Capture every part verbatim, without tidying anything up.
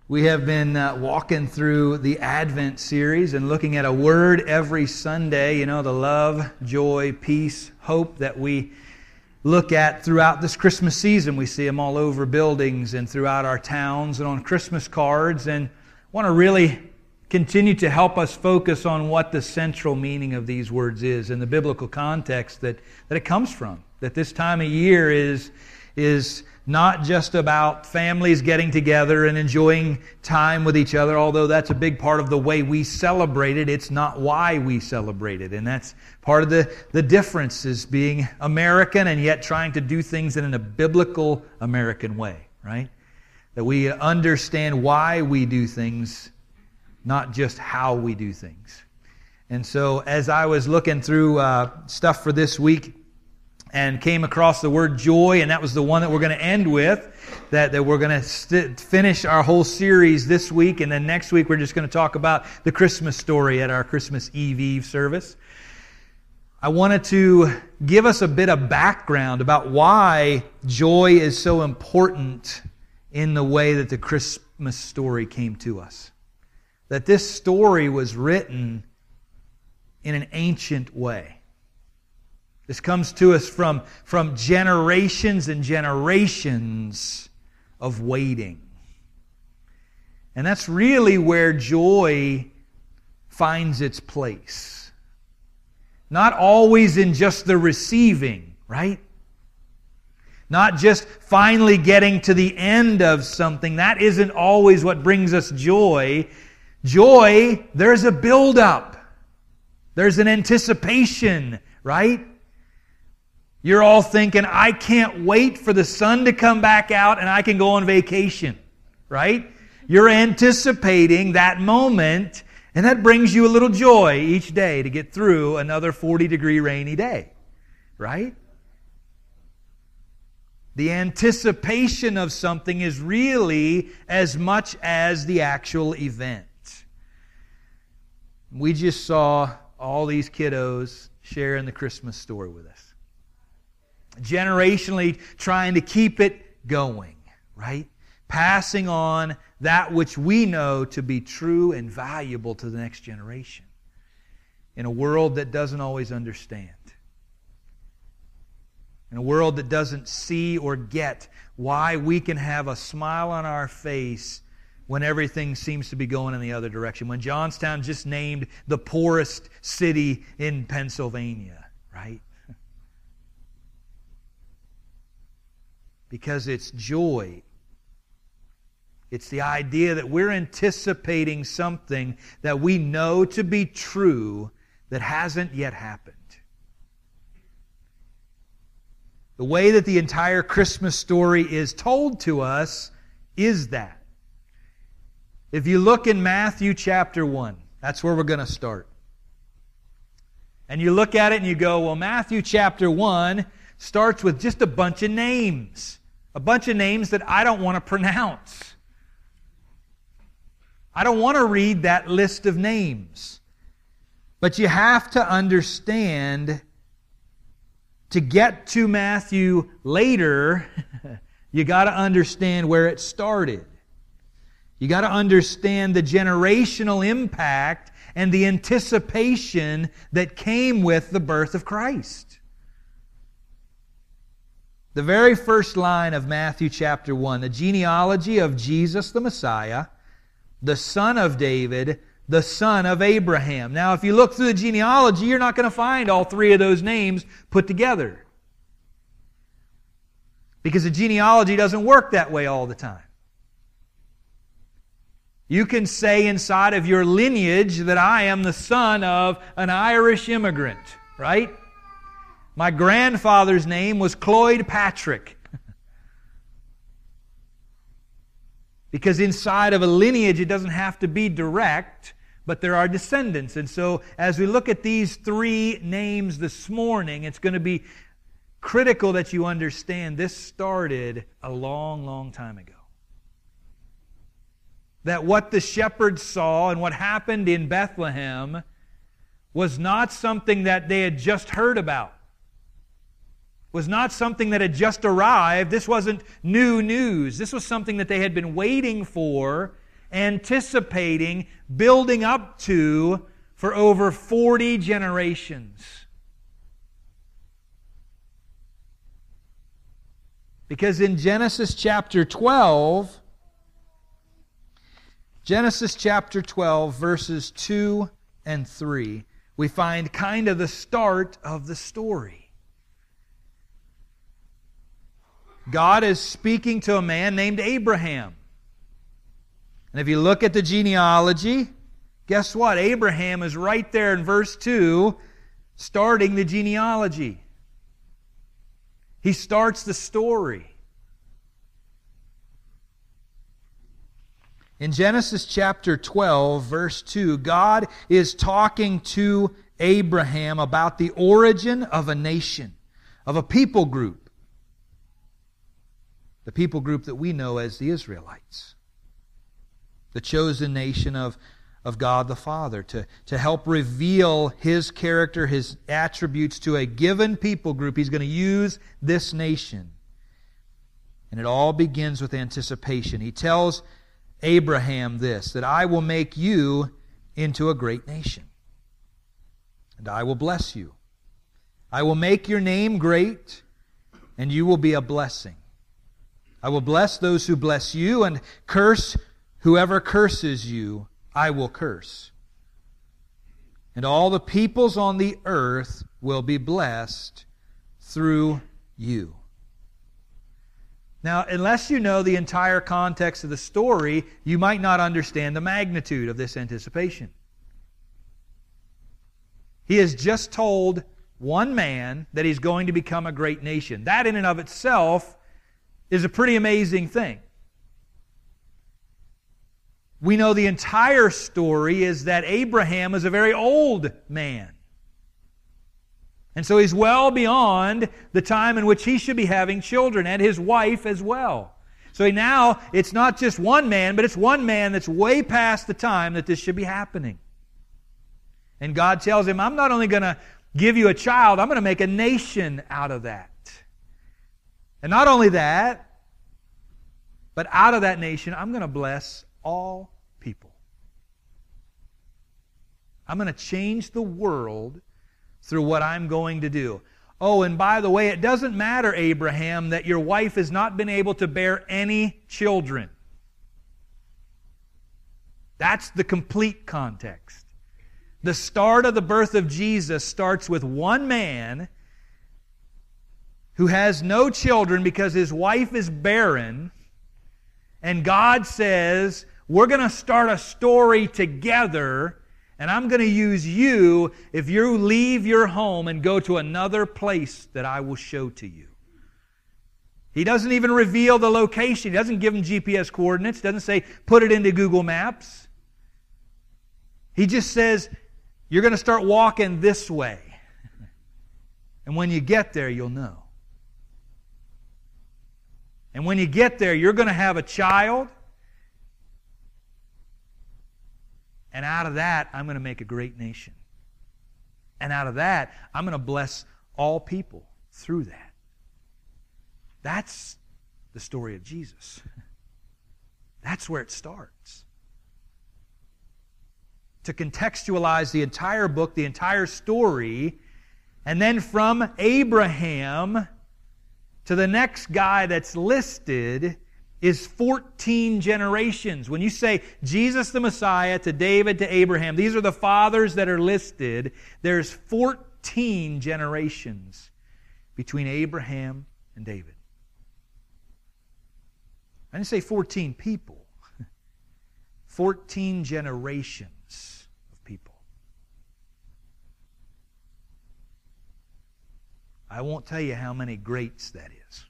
We have been uh, walking through the Advent series and looking at a word every Sunday, you know, the love, joy, peace, hope that we look at throughout this Christmas season. We see them all over buildings and throughout our towns and on Christmas cards, and want to really continue to help us focus on what the central meaning of these words is in the biblical context that, that it comes from. That this time of year is, is not just about families getting together and enjoying time with each other, although that's a big part of the way we celebrate it. It's not why we celebrate it. And that's part of the, the difference, is being American and yet trying to do things in a biblical American way, right? That we understand why we do things, not just how we do things. And so as I was looking through uh, stuff for this week, and came across the word joy, and that was the one that we're going to end with, that, that we're going to st- finish our whole series this week, and then next week we're just going to talk about the Christmas story at our Christmas Eve Eve service. I wanted to give us a bit of background about why joy is so important in the way that the Christmas story came to us. That this story was written in an ancient way. This comes to us from, from generations and generations of waiting. And that's really where joy finds its place. Not always in just the receiving, right? Not just finally getting to the end of something. That isn't always what brings us joy. Joy, there's a build-up. There's an anticipation, right? You're all thinking, I can't wait for the sun to come back out and I can go on vacation, right? You're anticipating that moment, and that brings you a little joy each day to get through another forty degree rainy day, right? The anticipation of something is really as much as the actual event. We just saw all these kiddos sharing the Christmas story with us. Generationally trying to keep it going, right? Passing on that which we know to be true and valuable to the next generation in a world that doesn't always understand. In a world that doesn't see or get why we can have a smile on our face when everything seems to be going in the other direction. When Johnstown just named the poorest city in Pennsylvania, right? Because it's joy. It's the idea that we're anticipating something that we know to be true that hasn't yet happened. The way that the entire Christmas story is told to us is that. If you look in Matthew chapter one, that's where we're going to start. And you look at it and you go, well, Matthew chapter one starts with just a bunch of names. A bunch of names that I don't want to pronounce. I don't want to read that list of names. But you have to understand, to get to Matthew later, you got to understand where it started. You got to understand the generational impact and the anticipation that came with the birth of Christ. The very first line of Matthew chapter one, the genealogy of Jesus the Messiah, the son of David, the son of Abraham. Now, if you look through the genealogy, you're not going to find all three of those names put together. Because the genealogy doesn't work that way all the time. You can say inside of your lineage that I am the son of an Irish immigrant, right? My grandfather's name was Cloyd Patrick. Because inside of a lineage, it doesn't have to be direct, but there are descendants. And so, as we look at these three names this morning, it's going to be critical that you understand this started a long, long time ago. That what the shepherds saw and what happened in Bethlehem was not something that they had just heard about. Was not something that had just arrived. This wasn't new news. This was something that they had been waiting for anticipating, building up to for over forty generations. Because in Genesis chapter twelve, Genesis chapter twelve, verses two and three, we find kind of the start of the story. God is speaking to a man named Abraham. And if you look at the genealogy, guess what? Abraham is right there in verse two, starting the genealogy. He starts the story. In Genesis chapter twelve, verse two, God is talking to Abraham about the origin of a nation, of a people group. The people group that we know as the Israelites. The chosen nation of, of God the Father to, to help reveal His character, His attributes to a given people group. He's going to use this nation. And it all begins with anticipation. He tells Abraham this, that I will make you into a great nation. And I will bless you. I will make your name great, and you will be a blessing. I will bless those who bless you, and curse whoever curses you, I will curse. And all the peoples on the earth will be blessed through you. Now, unless you know the entire context of the story, you might not understand the magnitude of this anticipation. He has just told one man that he's going to become a great nation. That in and of itself is a pretty amazing thing. We know the entire story is that Abraham is a very old man. And so he's well beyond the time in which he should be having children, and his wife as well. So now it's not just one man, but it's one man that's way past the time that this should be happening. And God tells him, I'm not only going to give you a child, I'm going to make a nation out of that. And not only that, but out of that nation, I'm going to bless all people. I'm going to change the world through what I'm going to do. Oh, and by the way, it doesn't matter, Abraham, that your wife has not been able to bear any children. That's the complete context. The start of the birth of Jesus starts with one man who has no children because his wife is barren, and God says, we're going to start a story together, and I'm going to use you if you leave your home and go to another place that I will show to you. He doesn't even reveal the location. He doesn't give him G P S coordinates. He doesn't say, put it into Google Maps. He just says, you're going to start walking this way. And when you get there, you'll know. And when you get there, you're going to have a child. And out of that, I'm going to make a great nation. And out of that, I'm going to bless all people through that. That's the story of Jesus. That's where it starts. To contextualize the entire book, the entire story, and then from Abraham to the next guy that's listed is fourteen generations. When you say Jesus the Messiah to David to Abraham, these are the fathers that are listed. There's fourteen generations between Abraham and David. I didn't say fourteen people. fourteen generations of people. I won't tell you how many greats that is.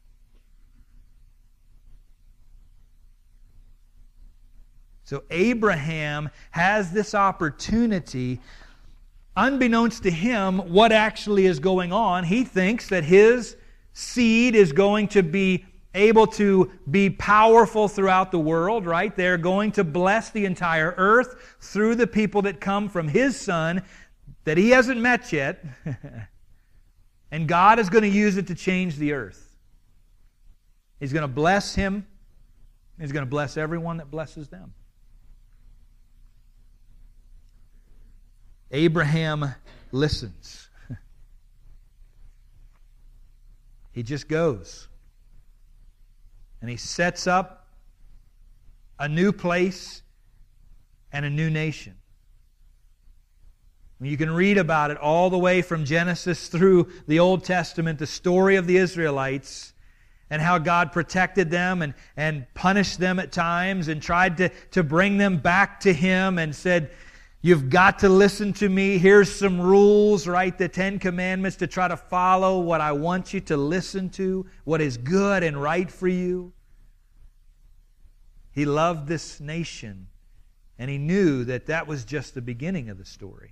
So Abraham has this opportunity. Unbeknownst to him, what actually is going on, he thinks that his seed is going to be able to be powerful throughout the world, right? They're going to bless the entire earth through the people that come from his son that he hasn't met yet. And God is going to use it to change the earth. He's going to bless him. He's going to bless everyone that blesses them. Abraham listens. He just goes. And he sets up a new place and a new nation. You can read about it all the way from Genesis through the Old Testament, the story of the Israelites, and how God protected them and, and punished them at times and tried to, to bring them back to Him and said, you've got to listen to me. Here's some rules, right? The Ten Commandments to try to follow what I want you to listen to, what is good and right for you. He loved this nation, and He knew that that was just the beginning of the story.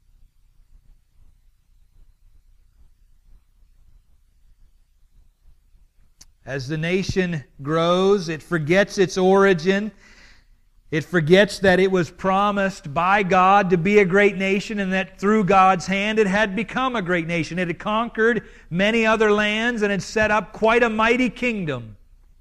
As the nation grows, it forgets its origin. It forgets that it was promised by God to be a great nation and that through God's hand it had become a great nation. It had conquered many other lands and had set up quite a mighty kingdom.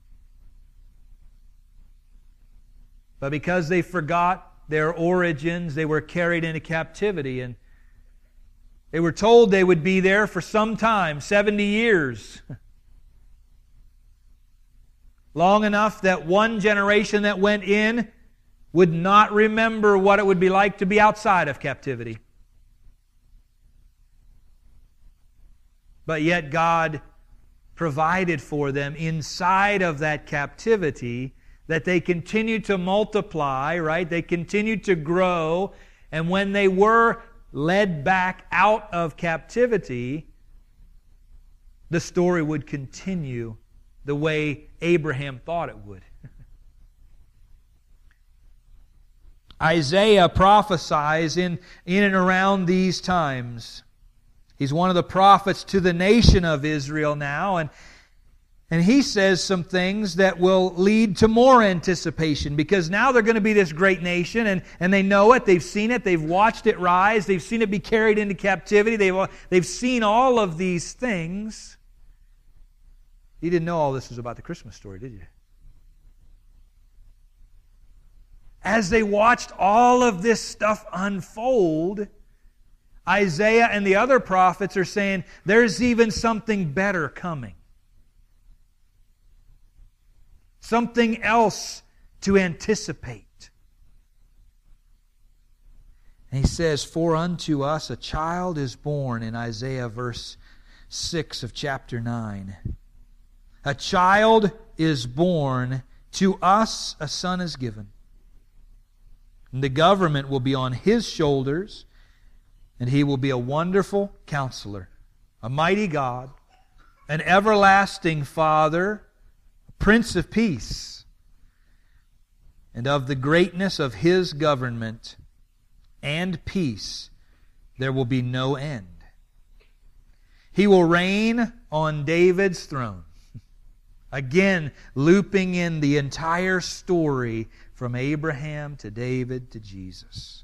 But because they forgot their origins, they were carried into captivity, and they were told they would be there for some time, seventy years. Long enough that one generation that went in would not remember what it would be like to be outside of captivity. But yet God provided for them inside of that captivity that they continued to multiply, right? They continued to grow. And when they were led back out of captivity, the story would continue the way Abraham thought it would. Isaiah prophesies in, in and around these times. He's one of the prophets to the nation of Israel now, and, and he says some things that will lead to more anticipation, because now they're going to be this great nation, and, and they know it, they've seen it, they've watched it rise, they've seen it be carried into captivity, they've, they've seen all of these things. You didn't know all this was about the Christmas story, did you? As they watched all of this stuff unfold, Isaiah and the other prophets are saying, there's even something better coming. Something else to anticipate. And he says, for unto us a child is born, in Isaiah verse six of chapter nine. A child is born, to us a son is given. And the government will be on His shoulders, and He will be a wonderful counselor, a mighty God, an everlasting Father, a Prince of Peace. And of the greatness of His government and peace there will be no end. He will reign on David's throne. Again, looping in the entire story from Abraham to David to Jesus.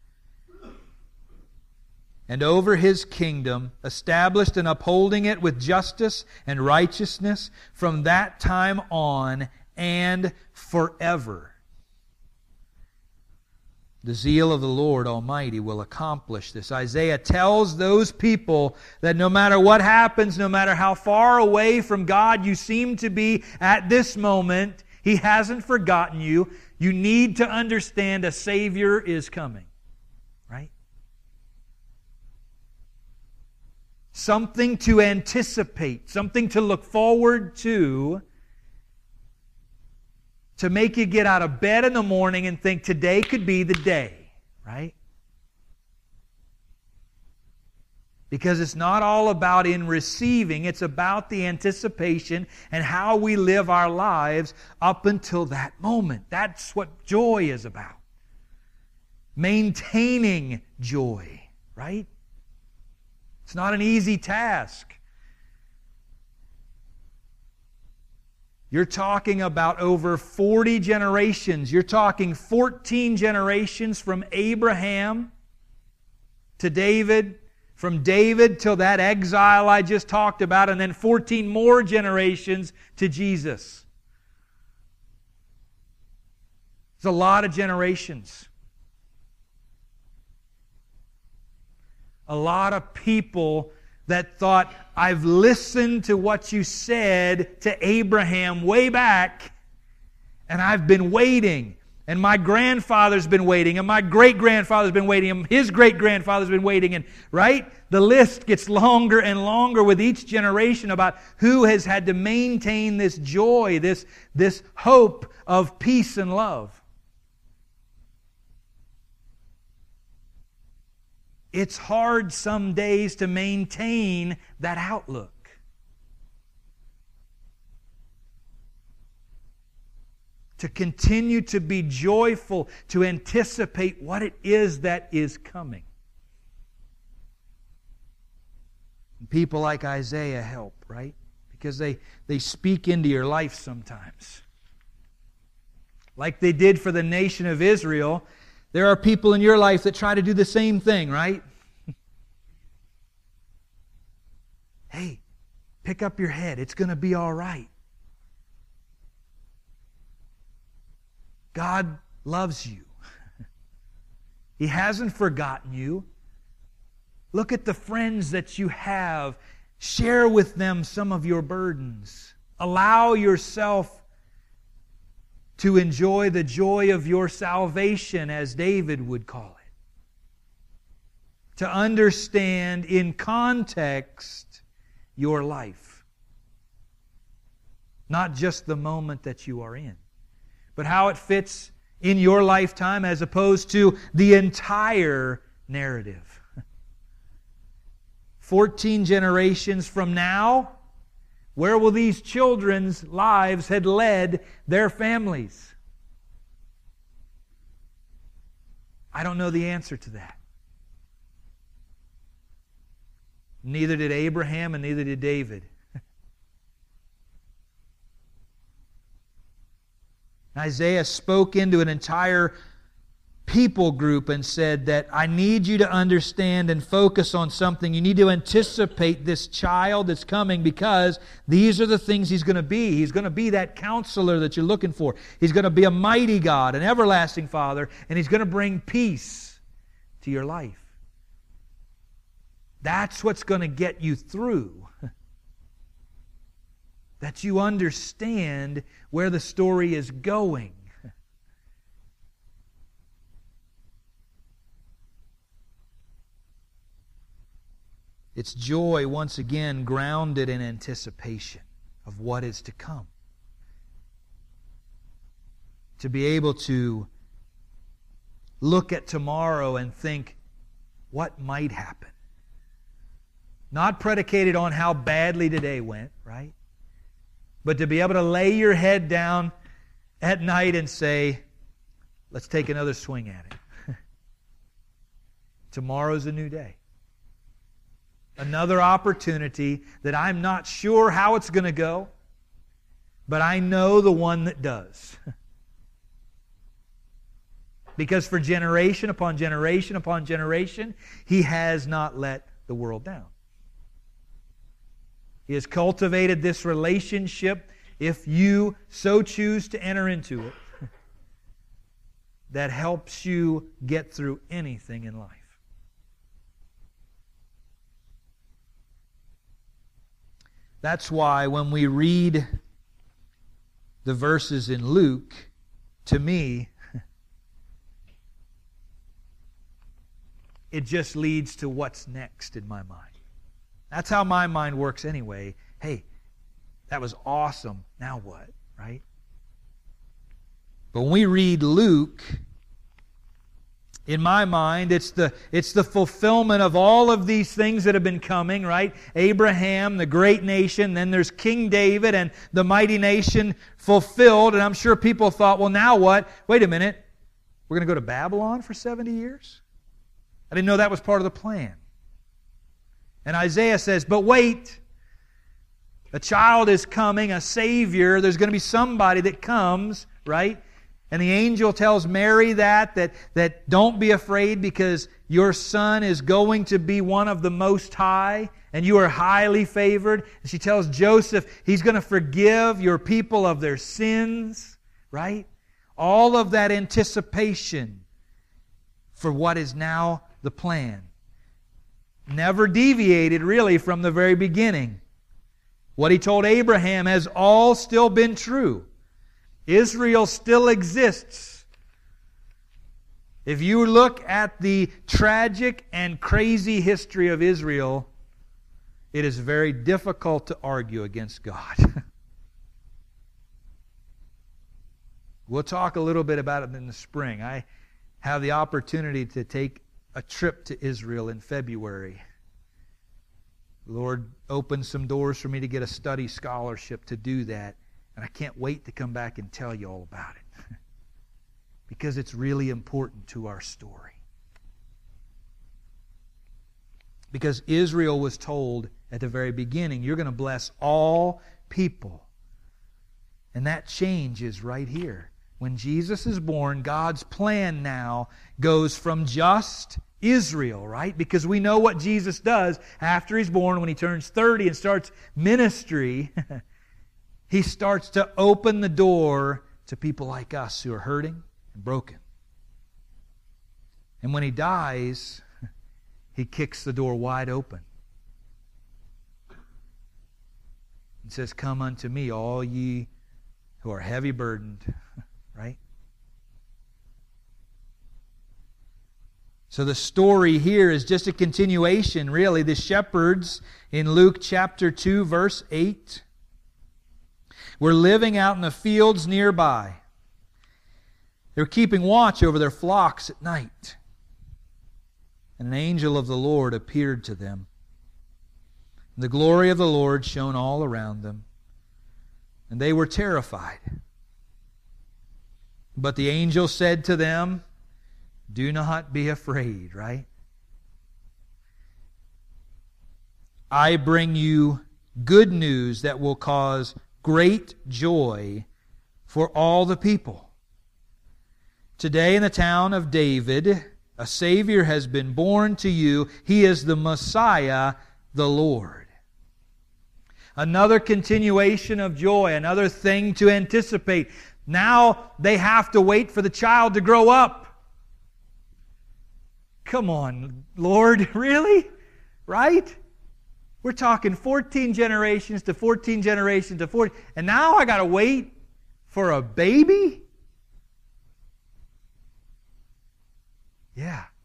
And over His kingdom, established and upholding it with justice and righteousness from that time on and forever. The zeal of the Lord Almighty will accomplish this. Isaiah tells those people that no matter what happens, no matter how far away from God you seem to be at this moment, He hasn't forgotten you. You need to understand a Savior is coming. Right? Something to anticipate, something to look forward to, to make you get out of bed in the morning and think today could be the day, right? Because it's not all about in receiving, it's about the anticipation and how we live our lives up until that moment. That's what joy is about. Maintaining joy, right? It's not an easy task. You're talking about over forty generations. You're talking fourteen generations from Abraham to David, from David till that exile I just talked about, and then fourteen more generations to Jesus. It's a lot of generations. a lot of people that thought, I've listened to what you said to Abraham way back, and I've been waiting. And my grandfather's been waiting, and my great-grandfather's been waiting, and his great-grandfather's been waiting, and right? The list gets longer and longer with each generation about who has had to maintain this joy, this, this hope of peace and love. It's hard some days to maintain that outlook. To continue to be joyful, to anticipate what it is that is coming. And people like Isaiah help, right? Because they, they speak into your life sometimes. Like they did for the nation of Israel, there are people in your life that try to do the same thing, right? Hey, pick up your head. It's going to be all right. God loves you. He hasn't forgotten you. Look at the friends that you have. Share with them some of your burdens. Allow yourself to enjoy the joy of your salvation, as David would call it. To understand in context your life. Not just the moment that you are in, but how it fits in your lifetime as opposed to the entire narrative. Fourteen generations from now, where will these children's lives had led their families? I don't know the answer to that. Neither did Abraham and neither did David. Isaiah spoke into an entire people group and said that I need you to understand and focus on something. You need to anticipate this child that's coming because these are the things He's going to be. He's going to be that counselor that you're looking for. He's going to be a mighty God, an everlasting Father, and He's going to bring peace to your life. That's what's going to get you through. That you understand where the story is going. It's joy, once again, grounded in anticipation of what is to come. To be able to look at tomorrow and think, what might happen? Not predicated on how badly today went, right? But to be able to lay your head down at night and say, let's take another swing at it. Tomorrow's a new day. Another opportunity that I'm not sure how it's going to go, but I know the one that does. Because for generation upon generation upon generation, He has not let the world down. He has cultivated this relationship, if you so choose to enter into it, that helps you get through anything in life. That's why when we read the verses in Luke, to me, it just leads to what's next in my mind. That's how my mind works anyway. Hey, that was awesome. Now what? Right? But when we read Luke, in my mind, it's the, it's the fulfillment of all of these things that have been coming, right? Abraham, the great nation, then there's King David and the mighty nation fulfilled. And I'm sure people thought, well, now what? Wait a minute. We're going to go to Babylon for seventy years? I didn't know that was part of the plan. And Isaiah says, but wait, a child is coming, a Savior. There's going to be somebody that comes, right? And the angel tells Mary that, that, that don't be afraid because your son is going to be one of the Most High and you are highly favored. And she tells Joseph, He's going to forgive your people of their sins, right? All of that anticipation for what is now the plan. never deviated really from the very beginning. What He told Abraham has all still been true. Israel still exists. If you look at the tragic and crazy history of Israel, it is very difficult to argue against God. We'll talk a little bit about it in the spring. I have the opportunity to take a trip to Israel in February. The Lord opened some doors for me to get a study scholarship to do that. And I can't wait to come back and tell you all about it. Because it's really important to our story. Because Israel was told at the very beginning, you're going to bless all people. And that changes right here. When Jesus is born, God's plan now goes from just Israel, right? Because we know what Jesus does after He's born, when He turns thirty and starts ministry. He starts to open the door to people like us who are hurting and broken. And when He dies, He kicks the door wide open. He says, come unto me, all ye who are heavy burdened. Right? So the story here is just a continuation, really. The shepherds in Luke chapter two, verse eight, were living out in the fields nearby. They were keeping watch over their flocks at night. And an angel of the Lord appeared to them. The glory of the Lord shone all around them, and they were terrified. But the angel said to them, do not be afraid, right? I bring you good news that will cause great joy for all the people. Today in the town of David, a Savior has been born to you. He is the Messiah, the Lord. Another continuation of joy, another thing to anticipate. Now they have to wait for the child to grow up. Come on, Lord, really? Right? We're talking fourteen generations to fourteen generations to forty, and now I got to wait for a baby? Yeah.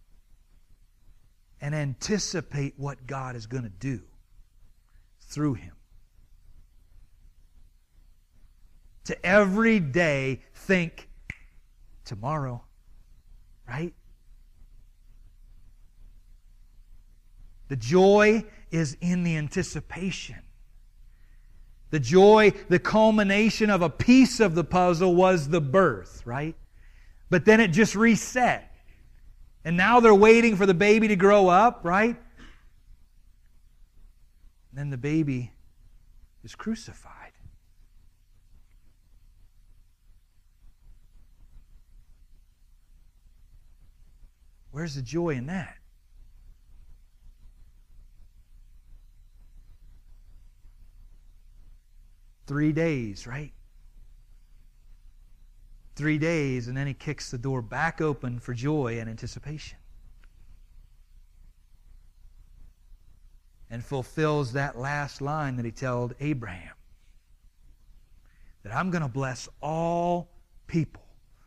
And anticipate what God is going to do through Him. To every day think tomorrow, right? The joy is in the anticipation. The joy, the culmination of a piece of the puzzle was the birth, right? But then it just reset. And now they're waiting for the baby to grow up, right? And then the baby is crucified. Where's the joy in that? Three days, right? Three days, and then He kicks the door back open for joy and anticipation. And fulfills that last line that He told Abraham. That I'm going to bless all people.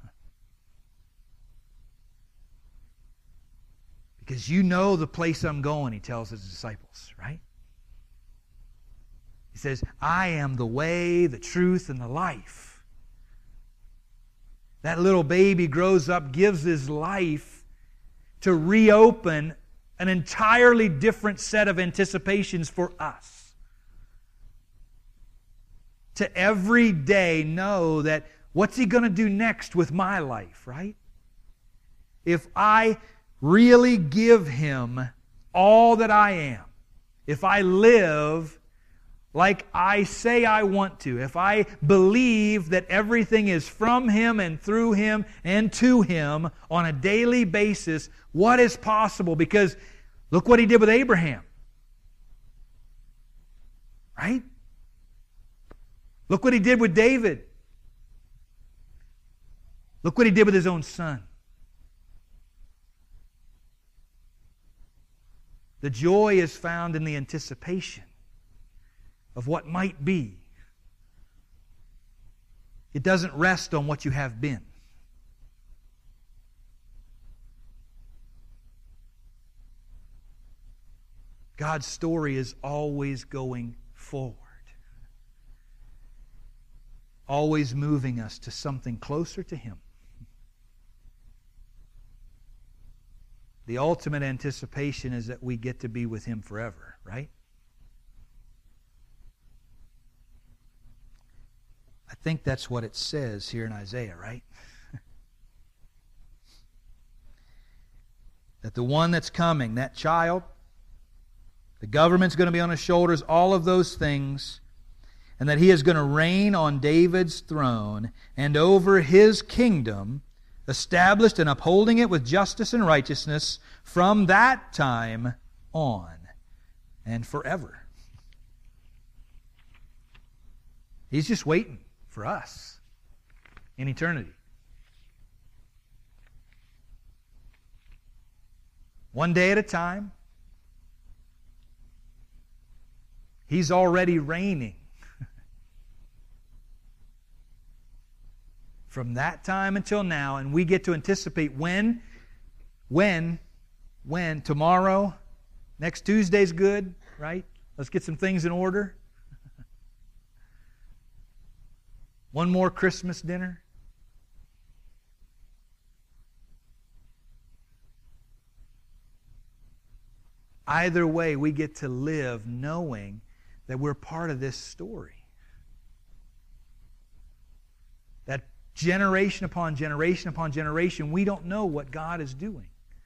Because you know the place I'm going, He tells His disciples, right? He says, I am the way, the truth, and the life. That little baby grows up, gives his life to reopen an entirely different set of anticipations for us. To every day know that what's He going to do next with my life, right? If I really give Him all that I am, if I live like I say I want to, if I believe that everything is from Him and through Him and to Him on a daily basis, what is possible? Because look what He did with Abraham. Right? Look what He did with David. Look what He did with His own Son. The joy is found in the anticipation of what might be. It doesn't rest on what you have been. God's story is always going forward. Always moving us to something closer to Him. The ultimate anticipation is that we get to be with Him forever, right? I think that's what it says here in Isaiah, right? That the one that's coming, that child, the government's going to be on his shoulders, all of those things, and that He is going to reign on David's throne and over His kingdom, established and upholding it with justice and righteousness from that time on and forever. He's just waiting for us in eternity. One day at a time. He's already reigning. From that time until now, and we get to anticipate when, when, when, tomorrow, next Tuesday's good, right? Let's get some things in order. One more Christmas dinner. Either way, we get to live knowing that we're part of this story. That generation upon generation upon generation, we don't know what God is doing.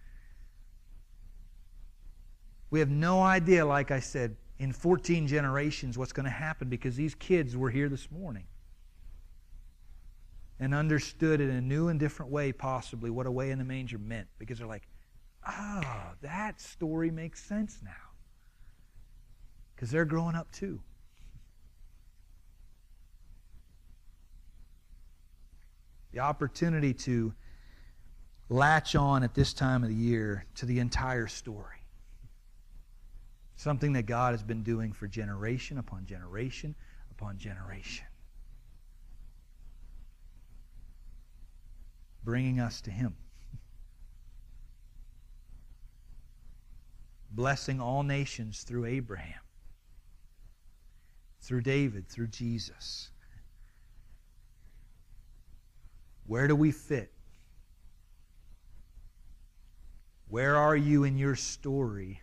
We have no idea, like I said, in fourteen generations what's going to happen, because these kids were here this morning and understood in a new and different way, possibly, what Away in the Manger meant. Because they're like, ah, oh, that story makes sense now. Because they're growing up too. The opportunity to latch on at this time of the year to the entire story. Something that God has been doing for generation upon generation upon generation. Bringing us to Him. Blessing all nations through Abraham. Through David, through Jesus. Where do we fit? Where are you in your story?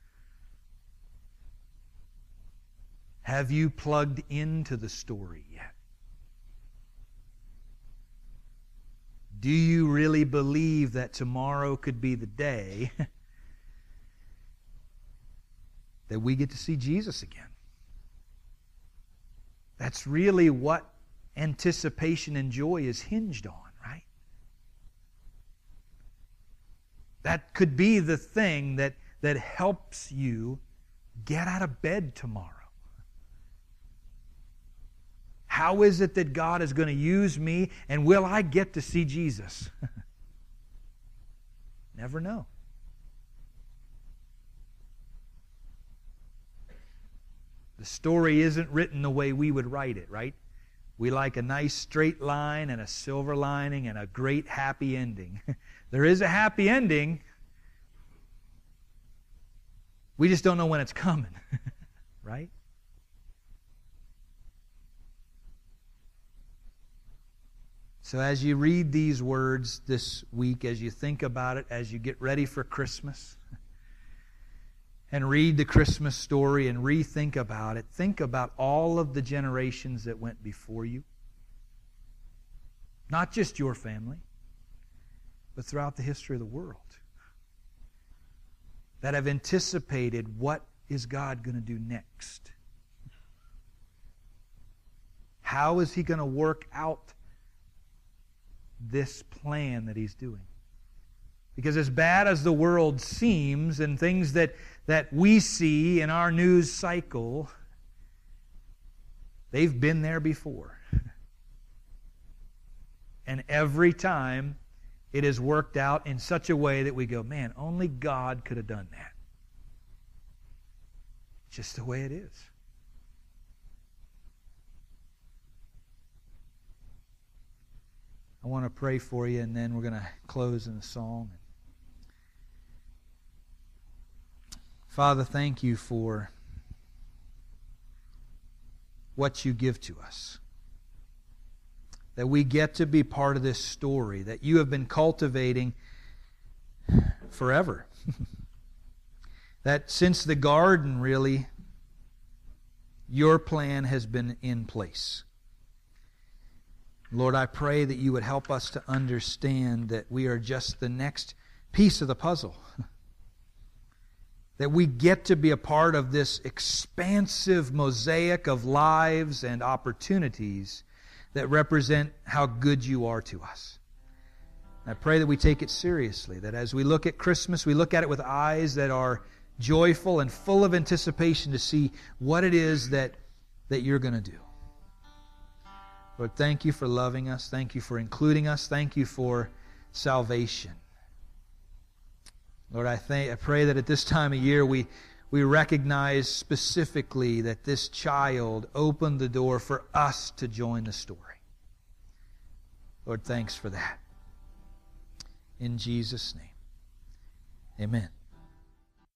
Have you plugged into the story yet? Do you really believe that tomorrow could be the day that we get to see Jesus again? That's really what anticipation and joy is hinged on, right? That could be the thing that, that helps you get out of bed tomorrow. How is it that God is going to use me, and will I get to see Jesus? Never know. The story isn't written the way we would write it, right? We like a nice straight line and a silver lining and a great happy ending. There is a happy ending. We just don't know when it's coming, right? So as you read these words this week, as you think about it, as you get ready for Christmas, and read the Christmas story and rethink about it, think about all of the generations that went before you. Not just your family, but throughout the history of the world. That have anticipated what is God going to do next. How is He going to work out this plan that He's doing? Because as bad as the world seems, and things that, that we see in our news cycle, they've been there before. And every time it has worked out in such a way that we go, man, only God could have done that. just the way it is. I want to pray for you, and then we're going to close in a song. Father, thank you for what you give to us. That we get to be part of this story that you have been cultivating forever. That since the garden, really, your plan has been in place. Lord, I pray that you would help us to understand that we are just the next piece of the puzzle. That we get to be a part of this expansive mosaic of lives and opportunities that represent how good you are to us. I pray that we take it seriously, that as we look at Christmas, we look at it with eyes that are joyful and full of anticipation to see what it is that, that you're going to do. Lord, thank you for loving us. Thank you for including us. Thank you for salvation. Lord, I thank, I pray that at this time of year we, we recognize specifically that this child opened the door for us to join the story. Lord, thanks for that. In Jesus' name, amen.